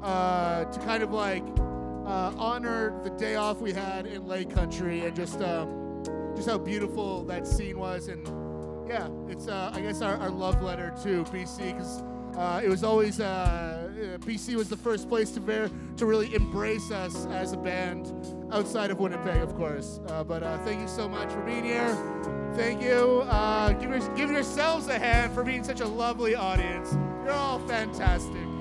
to kind of like honor the day off we had in Lake Country and just how beautiful that scene was. And yeah, it's I guess our love letter to BC, because it was always BC was the first place to really embrace us as a band outside of Winnipeg, of course. But thank you so much for being here. Thank you. Give yourselves a hand for being such a lovely audience. You're all fantastic.